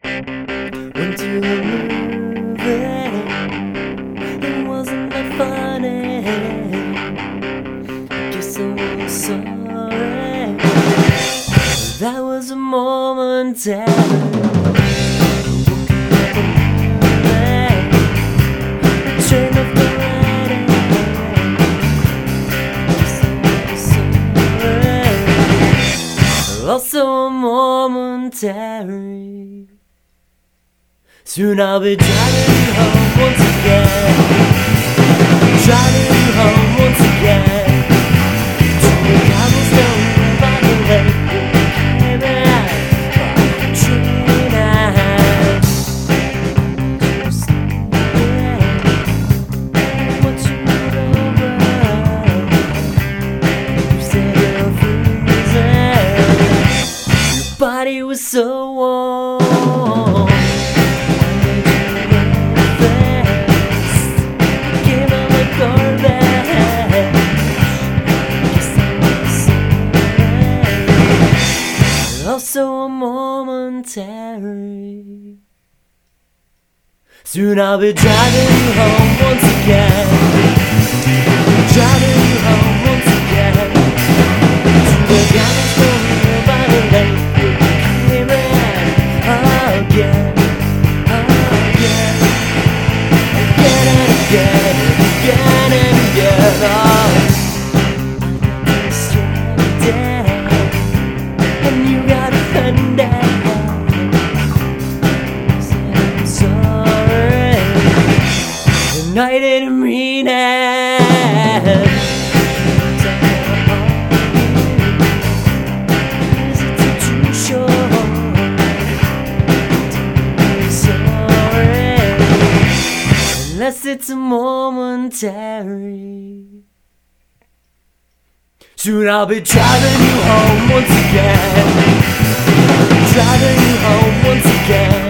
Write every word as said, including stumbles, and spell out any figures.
Went to the movie. It wasn't that funny. Guess I was sorry. That was a momentary. Return of the writing. Guess I was sorry. Also a momentary. Soon I'll be driving home once again. Driving home once again. To the cobblestone by the lake. Baby, train out. What you need over? You said you're freezing. Your body was so warm. Also a momentary. Soon I'll be driving home once again. Driving home once again. To the cobblestone by the lake. Baby, again, again, again and again, again and again. Oh. I didn't mean it. Is it too short? Sorry, unless it's a momentary. Soon I'll be driving you home once again. Driving you home once again.